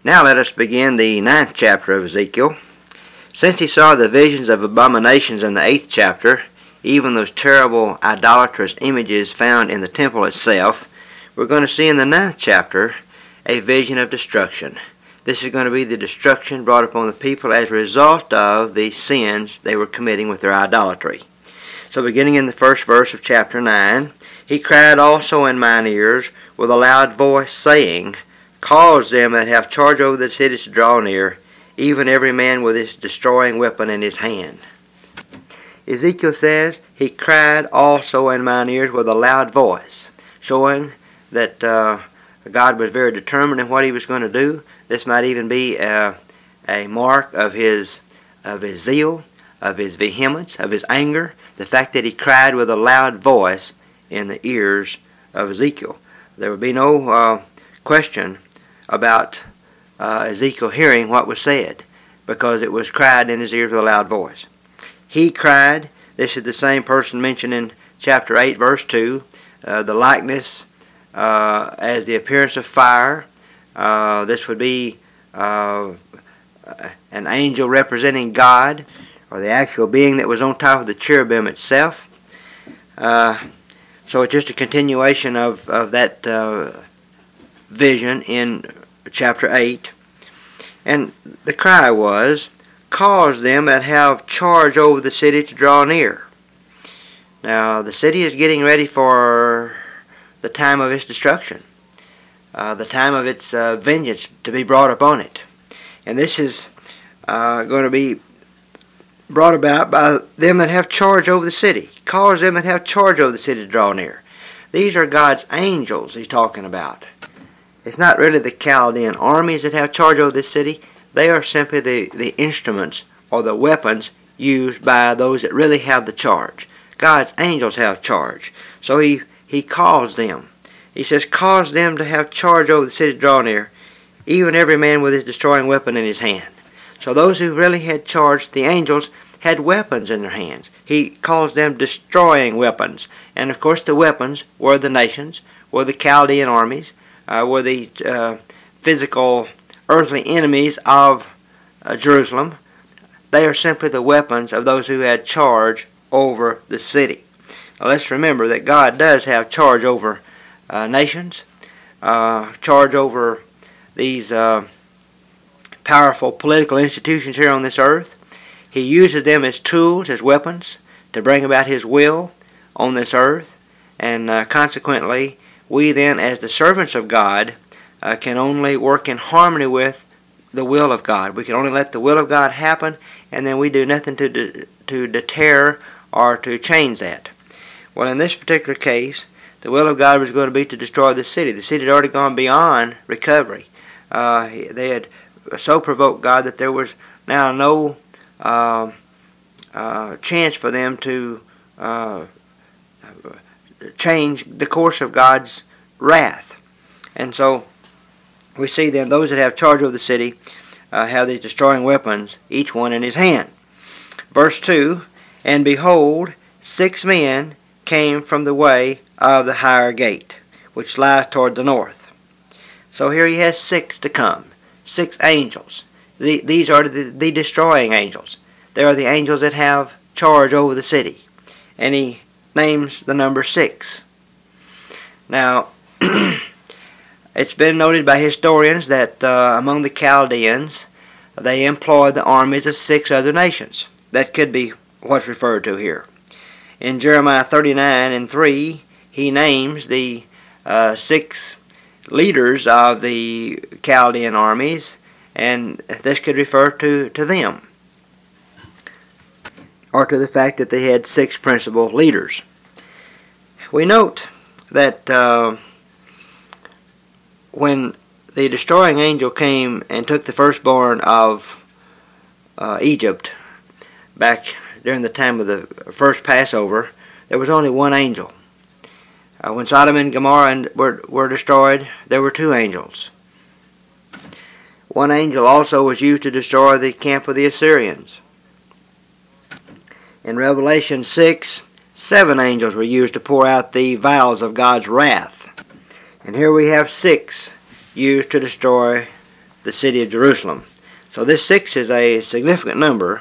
Now let us begin the 9th chapter of Ezekiel. Since he saw the visions of abominations in the 8th chapter, even those terrible idolatrous images found in the temple itself, we're going to see in the 9th chapter a vision of destruction. This is going to be the destruction brought upon the people as a result of the sins they were committing with their idolatry. So beginning in the first verse of chapter 9, he cried also in mine ears with a loud voice, saying, Cause them that have charge over the cities to draw near, even every man with his destroying weapon in his hand. Ezekiel says, he cried also in mine ears with a loud voice, showing that God was very determined in what he was going to do. This might even be a mark of his zeal, of his vehemence, of his anger, the fact that he cried with a loud voice in the ears of Ezekiel. There would be no question about Ezekiel hearing what was said, because it was cried in his ears with a loud voice. He cried. This is the same person mentioned in chapter 8, verse 2. The likeness as the appearance of fire. This would be an angel representing God, or the actual being that was on top of the cherubim itself. So it's just a continuation of that vision in chapter 8. And the cry was, Cause them that have charge over the city to draw near. Now, the city is getting ready for the time of its destruction, the time of its vengeance to be brought upon it. And this is going to be brought about by them that have charge over the city. Cause them that have charge over the city to draw near. These are God's angels he's talking about. It's not really the Chaldean armies that have charge over this city. They are simply the instruments or the weapons used by those that really have the charge. God's angels have charge. So he calls them. He says, Cause them to have charge over the city to draw near, even every man with his destroying weapon in his hand. So those who really had charge, the angels, had weapons in their hands. He calls them destroying weapons. And of course the weapons were the nations, were the Chaldean armies, were the physical earthly enemies of Jerusalem. They are simply the weapons of those who had charge over the city. Now let's remember that God does have charge over nations, charge over these powerful political institutions here on this earth. He uses them as tools, as weapons, to bring about his will on this earth. And consequently, we then, as the servants of God, can only work in harmony with the will of God. We can only let the will of God happen, and then we do nothing to deter or to change that. Well, in this particular case, the will of God was going to be to destroy the city. The city had already gone beyond recovery. They had so provoked God that there was now no chance for them to change the course of God's wrath. And so we see then those that have charge over the city have these destroying weapons, each one in his hand. Verse 2, And behold, 6 men came from the way of the higher gate, which lies toward the north. So here he has 6 to come, 6 angels. These are the destroying angels. They are the angels that have charge over the city. And he names the number 6. Now, it's been noted by historians that among the Chaldeans, they employed the armies of 6 other nations. That could be what's referred to here. In Jeremiah 39 and 3, he names the 6 leaders of the Chaldean armies, and this could refer to them, or to the fact that they had 6 principal leaders. We note that when the destroying angel came and took the firstborn of Egypt back during the time of the first Passover, there was only one angel. When Sodom and Gomorrah were destroyed, there were 2 angels. One angel also was used to destroy the camp of the Assyrians. In Revelation 6, 7 angels were used to pour out the vials of God's wrath. And here we have 6 used to destroy the city of Jerusalem. So this 6 is a significant number,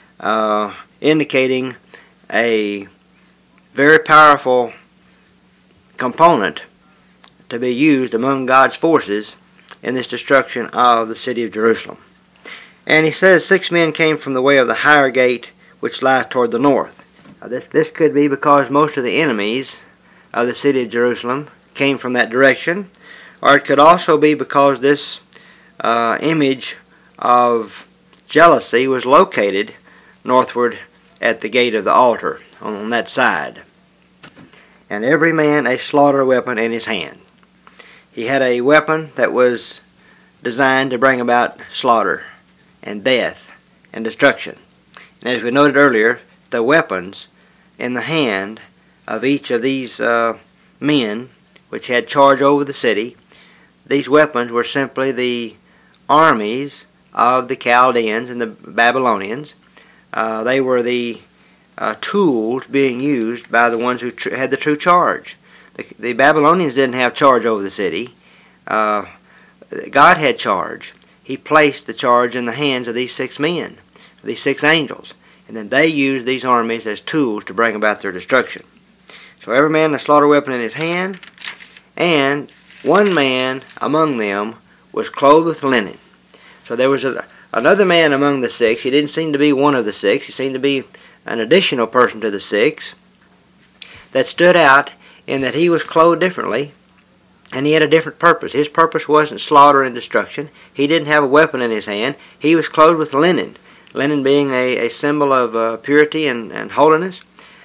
indicating a very powerful component to be used among God's forces in this destruction of the city of Jerusalem. And he says 6 men came from the way of the higher gate, which lieth toward the north. This could be because most of the enemies of the city of Jerusalem came from that direction, or it could also be because this image of jealousy was located northward at the gate of the altar on that side. And every man a slaughter weapon in his hand. He had a weapon that was designed to bring about slaughter and death and destruction. And as we noted earlier, the weapons in the hand of each of these men which had charge over the city, these weapons were simply the armies of the Chaldeans and the Babylonians. They were the tools being used by the ones who had the true charge. The Babylonians didn't have charge over the city. God had charge. He placed the charge in the hands of these 6 men, these 6 angels, and then they used these armies as tools to bring about their destruction. So every man a slaughter weapon in his hand, and one man among them was clothed with linen. So there was another man among the 6. He didn't seem to be one of the 6. He seemed to be an additional person to the 6 that stood out in that he was clothed differently, and he had a different purpose. His purpose wasn't slaughter and destruction. He didn't have a weapon in his hand. He was clothed with linen, linen being a symbol of purity and holiness.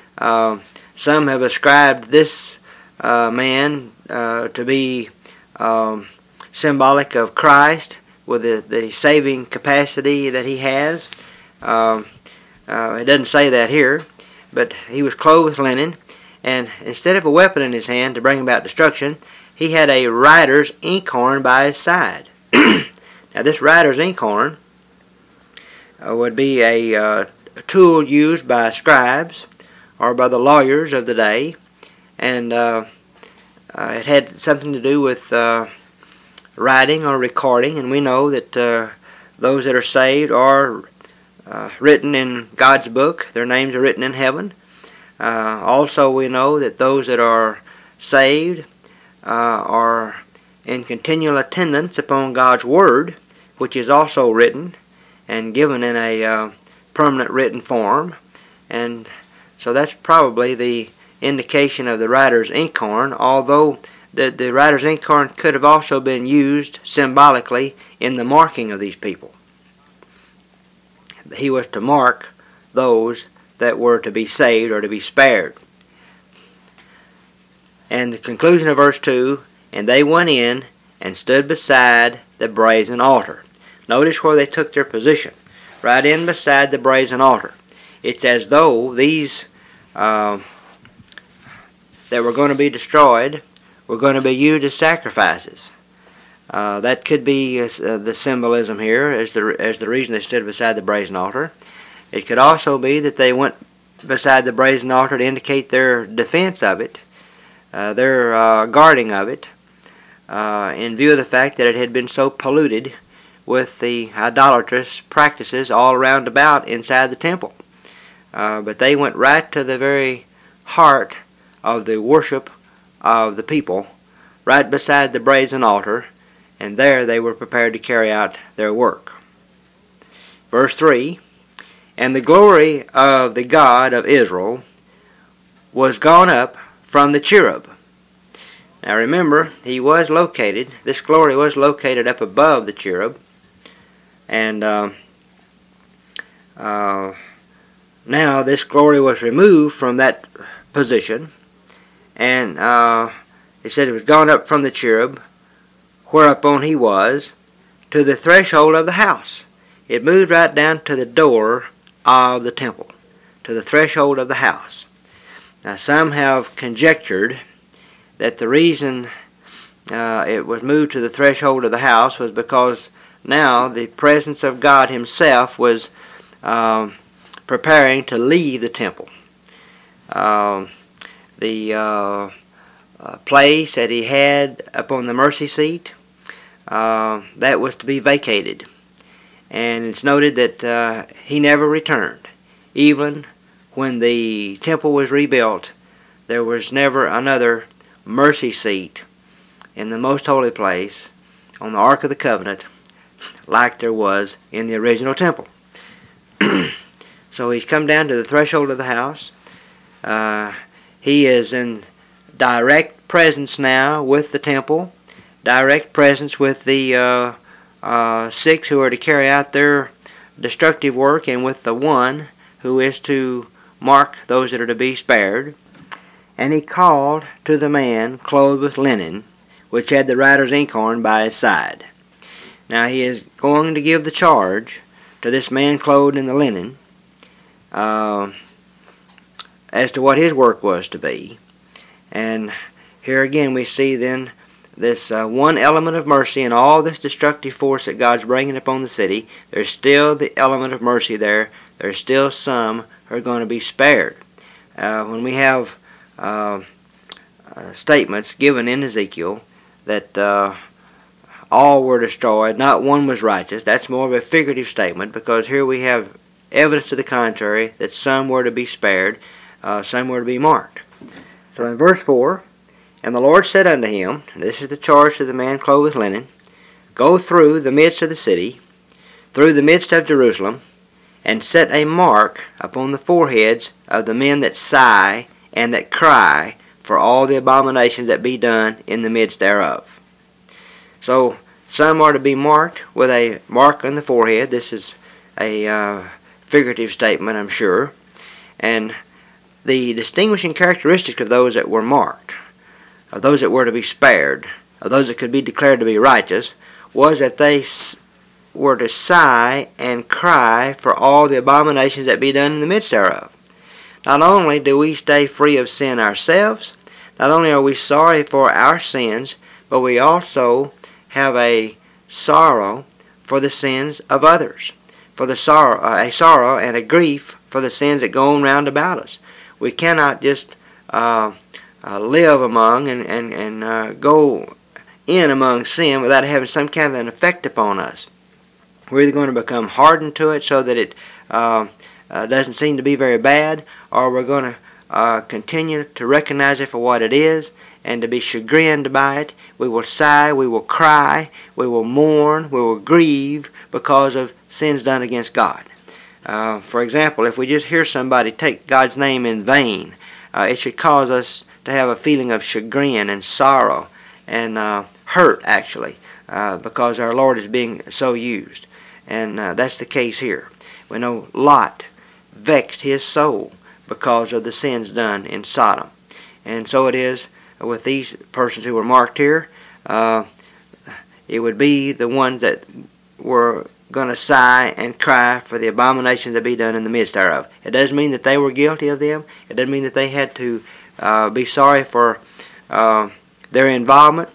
Some have ascribed this man to be symbolic of Christ, with the saving capacity that he has. It doesn't say that here, but he was clothed with linen, and instead of a weapon in his hand to bring about destruction, he had a writer's inkhorn by his side. Now this writer's inkhorn would be a tool used by scribes or by the lawyers of the day, and it had something to do with writing or recording, and we know that those that are saved are written in God's book. Their names are written in heaven. Also we know that those that are saved are in continual attendance upon God's Word, which is also written and given in a permanent written form. And so that's probably the indication of the writer's inkhorn, although the writer's inkhorn could have also been used symbolically in the marking of these people. He was to mark those that were to be saved or to be spared. And the conclusion of verse 2, and they went in and stood beside the brazen altar. Notice where they took their position. Right in beside the brazen altar. It's as though these that were going to be destroyed were going to be used as sacrifices. That could be the symbolism here as the reason they stood beside the brazen altar. It could also be that they went beside the brazen altar to indicate their defense of it, their guarding of it, in view of the fact that it had been so polluted with the idolatrous practices all around about inside the temple. But they went right to the very heart of the worship of the people, right beside the brazen altar, and there they were prepared to carry out their work. Verse 3, and the glory of the God of Israel was gone up from the cherub. Now remember, this glory was located up above the cherub, and now this glory was removed from that position, and it said it was gone up from the cherub, whereupon he was, to the threshold of the house. It moved right down to the door of the temple, to the threshold of the house. Now some have conjectured that the reason it was moved to the threshold of the house was because now the presence of God himself was preparing to leave the temple. The place that he had upon the mercy seat, that was to be vacated. And it's noted that he never returned. Even when the temple was rebuilt, there was never another mercy seat in the most holy place on the Ark of the Covenant like there was in the original temple. So he's come down to the threshold of the house. He is in direct presence now with the temple, direct presence with the 6 who are to carry out their destructive work, and with the 1 who is to mark those that are to be spared. And he called to the man clothed with linen, which had the writer's inkhorn by his side. Now he is going to give the charge to this man clothed in the linen as to what his work was to be. And here again we see then this one element of mercy in all this destructive force that God's bringing upon the city. There's still the element of mercy there. There's still some who are going to be spared. When we have statements given in Ezekiel that all were destroyed, not one was righteous, that's more of a figurative statement, because here we have evidence to the contrary, that some were to be spared, some were to be marked. So in verse 4, and the Lord said unto him, and this is the charge to the man clothed with linen, go through the midst of the city, through the midst of Jerusalem, and set a mark upon the foreheads of the men that sigh and that cry for all the abominations that be done in the midst thereof. So some are to be marked with a mark on the forehead. This is a figurative statement, I'm sure. And the distinguishing characteristic of those that were marked, of those that were to be spared, of those that could be declared to be righteous, was that they were to sigh and cry for all the abominations that be done in the midst thereof. Not only do we stay free of sin ourselves, not only are we sorry for our sins, but we also have a sorrow for the sins of others, for a sorrow and a grief for the sins that go on round about us. We cannot just live among and go in among sin without having some kind of an effect upon us. We're either going to become hardened to it so that it doesn't seem to be very bad, or we're going to continue to recognize it for what it is and to be chagrined by it. We will sigh, we will cry, we will mourn, we will grieve because of sins done against God. For example, if we just hear somebody take God's name in vain, it should cause us to have a feeling of chagrin and sorrow and hurt, actually, because our Lord is being so used. And that's the case here. We know Lot vexed his soul because of the sins done in Sodom. And so it is with these persons who were marked here. It would be the ones that were going to sigh and cry for the abominations that be done in the midst thereof. It doesn't mean that they were guilty of them. It doesn't mean that they had to be sorry for their involvement.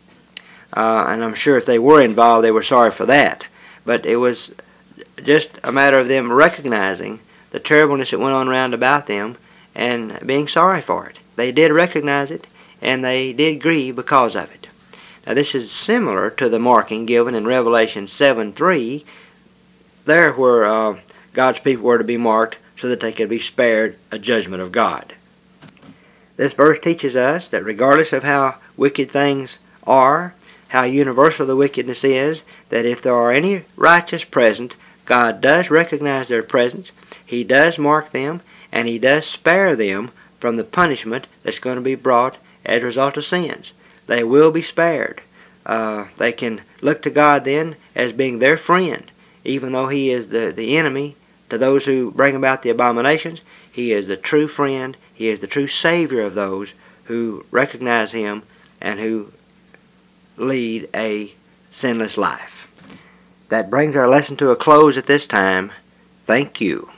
And I'm sure if they were involved, they were sorry for that. But it was just a matter of them recognizing the terribleness that went on round about them and being sorry for it. They did recognize it, and they did grieve because of it. Now this is similar to the marking given in Revelation 7:3, there where God's people were to be marked so that they could be spared a judgment of God. This verse teaches us that regardless of how wicked things are, how universal the wickedness is, that if there are any righteous present, God does recognize their presence, He does mark them, and He does spare them from the punishment that's going to be brought as a result of sins. They will be spared. They can look to God then as being their friend, even though He is the enemy to those who bring about the abominations. He is the true friend. He is the true Savior of those who recognize Him and who lead a sinless life. That brings our lesson to a close at this time. Thank you.